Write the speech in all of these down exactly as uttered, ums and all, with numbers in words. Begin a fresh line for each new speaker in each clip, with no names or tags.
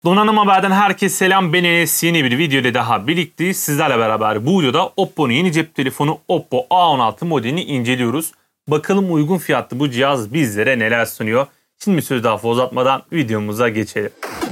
Donanım Haber'den herkese selam. Ben Enes. Yeni bir videoda daha birlikteyiz. Sizlerle beraber bu videoda Oppo'nun yeni cep telefonu Oppo A on altı modelini inceliyoruz. Bakalım uygun fiyatlı bu cihaz bizlere neler sunuyor. Şimdi bir söz daha fazla uzatmadan videomuza geçelim.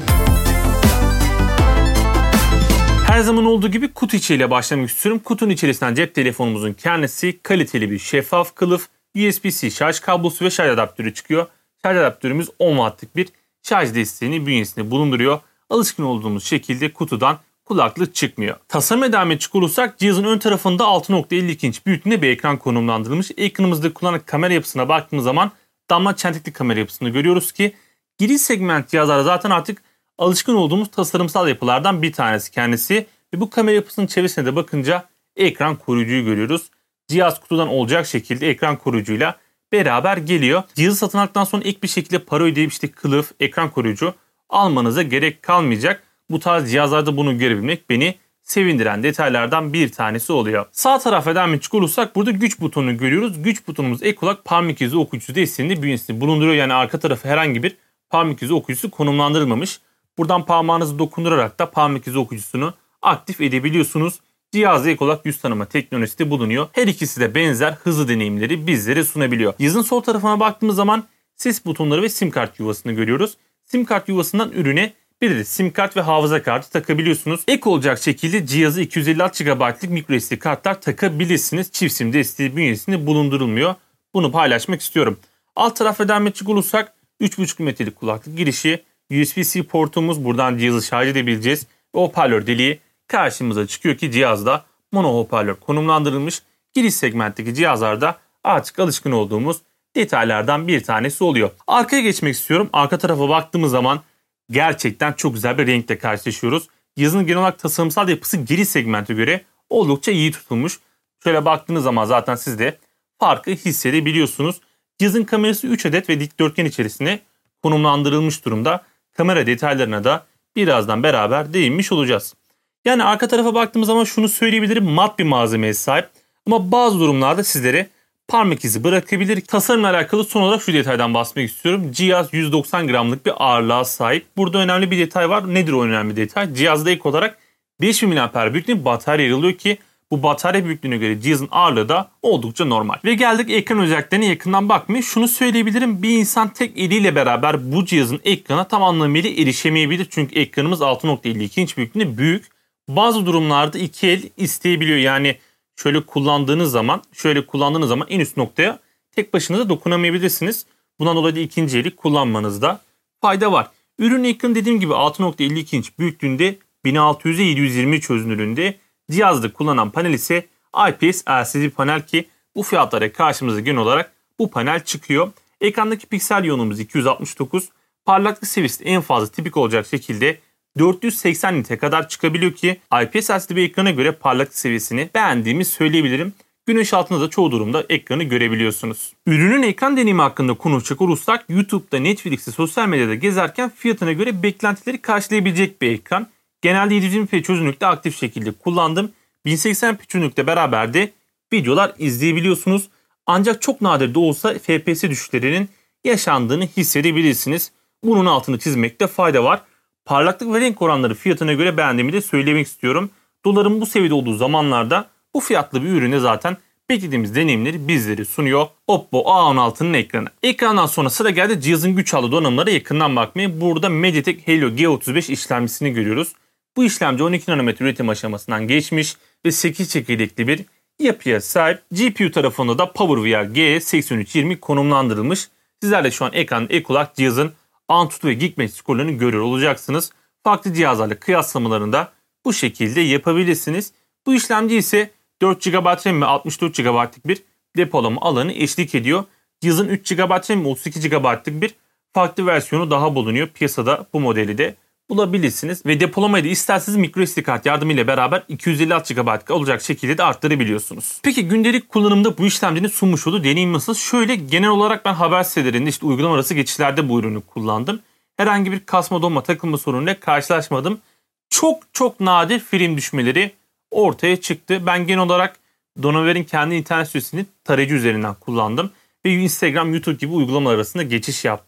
Her zaman olduğu gibi kutu içeriğiyle başlamak istiyorum. Kutunun içerisinden cep telefonumuzun kendisi, kaliteli bir şeffaf kılıf, U S B-C şarj kablosu ve şarj adaptörü çıkıyor. Şarj adaptörümüz on wattlık bir şarj desteğini bünyesinde bulunduruyor. Alışkın olduğumuz şekilde kutudan kulaklık çıkmıyor. Tasarıma devam edecek olursak cihazın ön tarafında altı nokta elli iki inç büyüklüğünde bir ekran konumlandırılmış. Ekranımızda kullanılan kamera yapısına baktığımız zaman damla çentikli kamera yapısını görüyoruz ki giriş segment cihazlarda zaten artık alışkın olduğumuz tasarımsal yapılardan bir tanesi kendisi. Ve bu kamera yapısının çevresine de bakınca ekran koruyucuyu görüyoruz. Cihaz kutudan olacak şekilde ekran koruyucuyla beraber geliyor. Cihazı satın aldıktan sonra ek bir şekilde para ödeyip işte kılıf, ekran koruyucu almanıza gerek kalmayacak. Bu tarz cihazlarda bunu görebilmek beni sevindiren detaylardan bir tanesi oluyor. Sağ tarafa devam edecek olursak burada güç butonunu görüyoruz. Güç butonumuz ek olarak parmak izi okuyucusu desteğini bünyesinde bulunduruyor. Yani arka tarafı herhangi bir parmak izi okuyucusu konumlandırılmamış. Buradan parmağınızı dokundurarak da parmak izi okuyucusunu aktif edebiliyorsunuz. Cihazda ek olarak yüz tanıma teknolojisi de bulunuyor. Her ikisi de benzer hızlı deneyimleri bizlere sunabiliyor. Cihazın sol tarafına baktığımız zaman ses butonları ve sim kart yuvasını görüyoruz. Sim kart yuvasından ürüne bir de sim kart ve hafıza kartı takabiliyorsunuz. Ek olacak şekilde cihazı iki yüz elli altı gigabaytlık micro S D kartlar takabilirsiniz. Çift sim desteği bünyesinde bulundurulmuyor. Bunu paylaşmak istiyorum. Alt tarafa devam edecek olursak üç buçuk metrelik kulaklık girişi, U S B-C portumuz, buradan cihazı şarj edebileceğiz. Ve hoparlör deliği karşımıza çıkıyor ki cihazda mono hoparlör konumlandırılmış. Giriş segmentteki cihazlarda artık alışkın olduğumuz detaylardan bir tanesi oluyor. Arkaya geçmek istiyorum. Arka tarafa baktığımız zaman gerçekten çok güzel bir renkle karşılaşıyoruz. Cihazın genel olarak tasarımsal yapısı giriş segmente göre oldukça iyi tutulmuş. Şöyle baktığınız zaman zaten siz de farkı hissedebiliyorsunuz. Cihazın kamerası üç adet ve dikdörtgen içerisine konumlandırılmış durumda. Kamera detaylarına da birazdan beraber değinmiş olacağız. Yani arka tarafa baktığımız zaman şunu söyleyebilirim, mat bir malzemeye sahip. Ama bazı durumlarda sizlere parmak izi bırakabilir. Tasarımla alakalı son olarak şu detaydan bahsetmek istiyorum. Cihaz yüz doksan gramlık bir ağırlığa sahip. Burada önemli bir detay var. Nedir o önemli detay? Cihazda ek olarak beş bin miliamper büyüklüğünde batarya yer alıyor ki bu batarya büyüklüğüne göre cihazın ağırlığı da oldukça normal. Ve geldik ekran özelliklerine yakından bakmaya. Şunu söyleyebilirim. Bir insan tek eliyle beraber bu cihazın ekrana tam anlamıyla erişemeyebilir. Çünkü ekranımız altı nokta elli iki inç büyüklüğünde büyük. Bazı durumlarda iki el isteyebiliyor. Yani şöyle kullandığınız zaman, şöyle kullandığınız zaman en üst noktaya tek başınıza dokunamayabilirsiniz. Bundan dolayı da ikinci eli kullanmanızda fayda var. Ürün ekranı dediğim gibi altı nokta elli iki inç büyüklüğünde, bin altı yüze yedi yüz yirmi çözünürlüğünde. Cihazda kullanılan panel ise I P S L C D panel ki bu fiyatlara karşımıza genel olarak bu panel çıkıyor. Ekrandaki piksel yoğunluğumuz iki yüz altmış dokuz. Parlaklık seviyesi en fazla tipik olacak şekilde dört yüz seksen nite kadar çıkabiliyor ki I P S L C D bir ekrana göre parlaklık seviyesini beğendiğimi söyleyebilirim. Güneş altında da çoğu durumda ekranı görebiliyorsunuz. Ürünün ekran deneyimi hakkında konuşacak olursak YouTube'da, Netflix'te, sosyal medyada gezerken fiyatına göre beklentileri karşılayabilecek bir ekran. Genelde yedi yüz yirmi p çözünürlükte aktif şekilde kullandım. bin seksen p çözünürlükte beraber de videolar izleyebiliyorsunuz. Ancak çok nadir de olsa F P S düşüşlerinin yaşandığını hissedebilirsiniz. Bunun altını çizmekte fayda var. Parlaklık ve renk oranları fiyatına göre beğendiğimi de söylemek istiyorum. Doların bu seviyede olduğu zamanlarda bu fiyatlı bir ürüne zaten beklediğimiz deneyimleri bizlere sunuyor Oppo A on altının ekranı. Ekrandan sonra sıra geldi cihazın güç aldığı donanımlara yakından bakmaya. Burada MediaTek Helio G otuz beş işlemcisini görüyoruz. Bu işlemci on iki nanometre üretim aşamasından geçmiş ve sekiz çekirdekli bir yapıya sahip. G P U tarafında da PowerVR G seksen üç yirmi konumlandırılmış. Sizler de şu an ekranın ek olarak cihazın Antutu ve Geekbench skorlarını görüyor olacaksınız. Farklı cihazlarla kıyaslamalarını da bu şekilde yapabilirsiniz. Bu işlemci ise dört gigabayt RAM ve altmış dört gigabaytlık bir depolama alanı eşlik ediyor. Cihazın üç gigabayt RAM ve otuz iki gigabaytlık bir farklı versiyonu daha bulunuyor. Piyasada bu modeli de bulabilirsiniz. Ve depolamayı da isterseniz micro S D kart yardımıyla beraber iki yüz elli altı gigabayt olacak şekilde de arttırabiliyorsunuz. Peki gündelik kullanımda bu işlemcinin sunmuş olduğu deneyim nasıl? Şöyle genel olarak ben haber sitelerinde işte uygulama arası geçişlerde bu ürünü kullandım. Herhangi bir kasma donma takılma sorunuyla karşılaşmadım. Çok çok nadir film düşmeleri ortaya çıktı. Ben genel olarak Donaver'in kendi internet sitesini tarayıcı üzerinden kullandım. Ve Instagram, YouTube gibi uygulamalar arasında geçiş yaptım.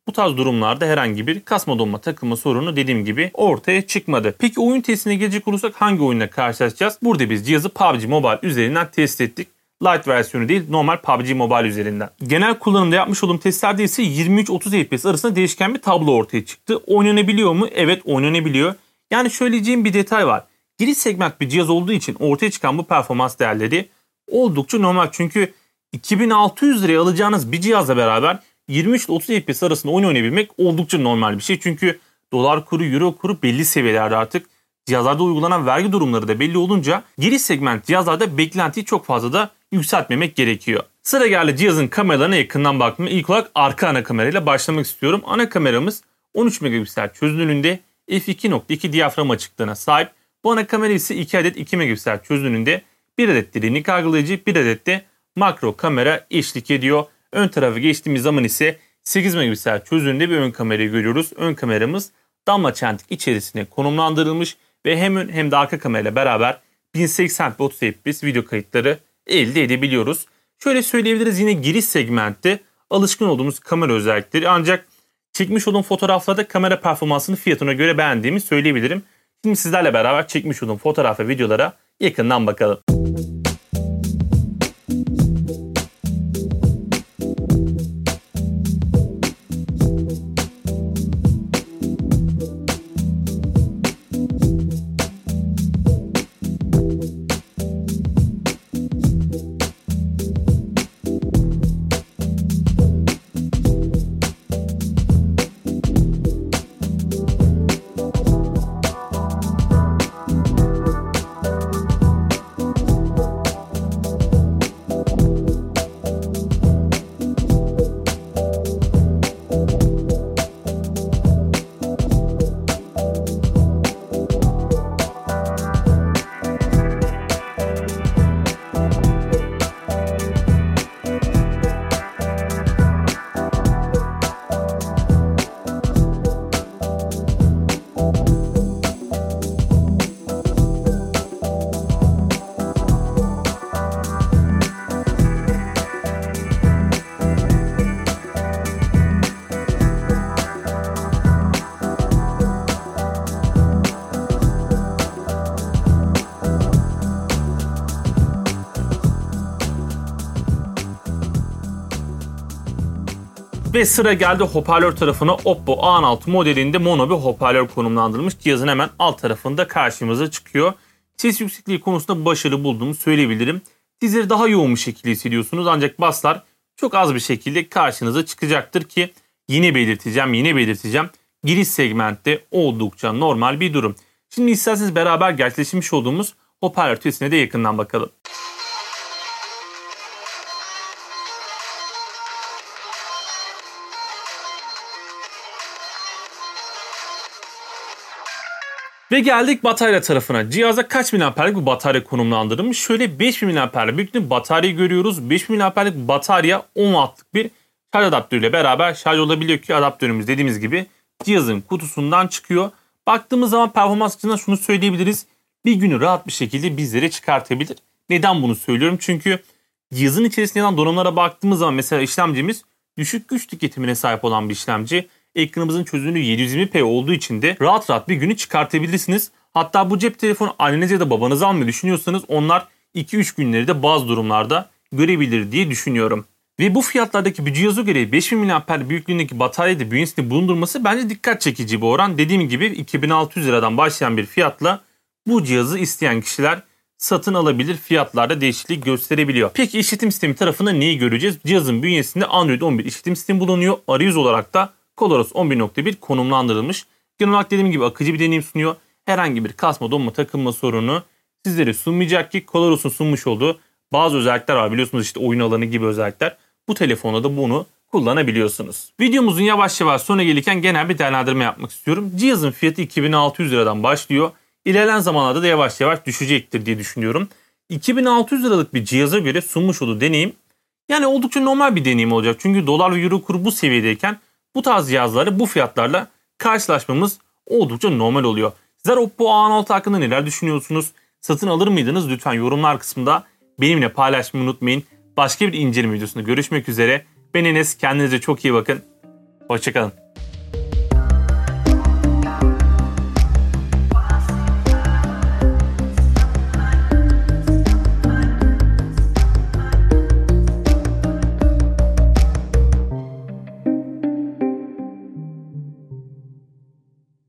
bu tarz durumlarda herhangi bir kasma donma takılma sorunu dediğim gibi ortaya çıkmadı. Peki oyun testine gelecek olursak hangi oyunla karşılaşacağız? Burada biz cihazı P U B G Mobile üzerinden test ettik. Lite versiyonu değil, normal P U B G Mobile üzerinden. Genel kullanımda yapmış olduğum testlerde ise yirmi üç otuz F P S arasında değişken bir tablo ortaya çıktı. Oynanabiliyor mu? Evet, oynanabiliyor. Yani söyleyeceğim bir detay var. Giriş segment bir cihaz olduğu için ortaya çıkan bu performans değerleri oldukça normal. Çünkü iki bin altı yüz liraya alacağınız bir cihazla beraber yirmi üç otuz F P S arasında oyun oynayabilmek oldukça normal bir şey. Çünkü dolar kuru, euro kuru belli seviyelerde artık. Cihazlarda uygulanan vergi durumları da belli olunca giriş segment cihazlarda beklentiyi çok fazla da yükseltmemek gerekiyor. Sıra geldi cihazın kameralarına yakından bakmaya. İlk olarak arka ana kamerayla başlamak istiyorum. Ana kameramız on üç megapiksel çözünürlüğünde f iki nokta iki diyafram açıklığına sahip. Bu ana kamera ise iki adet iki megapiksel çözünürlüğünde bir adet derinlik algılayıcı, bir adet de makro kamera eşlik ediyor. Ön tarafa geçtiğimiz zaman ise sekiz megapiksel çözünürlüğünde bir ön kamerayı görüyoruz. Ön kameramız damla çentik içerisine konumlandırılmış ve hem ön hem de arka kamerayla beraber bin seksen p otuz F P S video kayıtları elde edebiliyoruz. Şöyle söyleyebiliriz, yine giriş segmentte alışkın olduğumuz kamera özellikleri, ancak çekmiş olduğum fotoğraflarda kamera performansını fiyatına göre beğendiğimi söyleyebilirim. Şimdi sizlerle beraber çekmiş olduğum fotoğraf ve videolara yakından bakalım. Ve sıra geldi hoparlör tarafına. Oppo A on altı modelinde mono bir hoparlör konumlandırılmış. Cihazın hemen alt tarafında karşımıza çıkıyor. Ses yüksekliği konusunda başarılı bulduğumu söyleyebilirim. Sizleri daha yoğun bir şekilde hissediyorsunuz, ancak baslar çok az bir şekilde karşınıza çıkacaktır ki yine belirteceğim, yine belirteceğim. Giriş segmentte oldukça normal bir durum. Şimdi isterseniz beraber gerçekleşmiş olduğumuz hoparlör testine de yakından bakalım. Ve geldik batarya tarafına. Cihaza kaç miliamperlik bir batarya konumlandırılmış? Şöyle beş bin miliamperlik büyüklüğünde bataryayı görüyoruz. beş bin miliamperlik batarya on wattlık bir şarj adaptörüyle beraber şarj olabiliyor ki adaptörümüz dediğimiz gibi cihazın kutusundan çıkıyor. Baktığımız zaman performans açısından şunu söyleyebiliriz. Bir günü rahat bir şekilde bizlere çıkartabilir. Neden bunu söylüyorum? Çünkü cihazın içerisinde olan donanımlara baktığımız zaman mesela işlemcimiz düşük güç tüketimine sahip olan bir işlemci. Ekranımızın çözünürlüğü yedi yüz yirmi p olduğu için de rahat rahat bir günü çıkartabilirsiniz. Hatta bu cep telefonu annenize ya da babanıza almayı düşünüyorsanız onlar iki üç günleri de bazı durumlarda görebilir diye düşünüyorum. Ve bu fiyatlardaki bir cihaza göre beş bin miliamper büyüklüğündeki bataryayı da bünyesinde bulundurması bence dikkat çekici bir oran. Dediğim gibi iki bin altı yüz liradan başlayan bir fiyatla bu cihazı isteyen kişiler satın alabilir, fiyatlarda değişiklik gösterebiliyor. Peki işletim sistemi tarafında neyi göreceğiz? Cihazın bünyesinde Android on bir işletim sistemi bulunuyor. Arayüz olarak da ColorOS on bir nokta bir konumlandırılmış. Genel olarak dediğim gibi akıcı bir deneyim sunuyor. Herhangi bir kasma, donma, takılma sorunu sizlere sunmayacak ki ColorOS'un sunmuş olduğu bazı özellikler var. Biliyorsunuz işte oyun alanı gibi özellikler. Bu telefonda da bunu kullanabiliyorsunuz. Videomuzun yavaş yavaş sona gelirken genel bir değerlendirme yapmak istiyorum. Cihazın fiyatı iki bin altı yüz liradan başlıyor. İlerleyen zamanlarda da yavaş yavaş düşecektir diye düşünüyorum. iki bin altı yüz liralık bir cihaza göre sunmuş olduğu deneyim yani oldukça normal bir deneyim olacak. Çünkü dolar ve euro kuru bu seviyedeyken bu tarz cihazları bu fiyatlarla karşılaşmamız oldukça normal oluyor. Sizler Oppo A on altı hakkında neler düşünüyorsunuz? Satın alır mıydınız? Lütfen yorumlar kısmında benimle paylaşmayı unutmayın. Başka bir inceleme videosunda görüşmek üzere. Ben Enes. Kendinize çok iyi bakın. Hoşçakalın.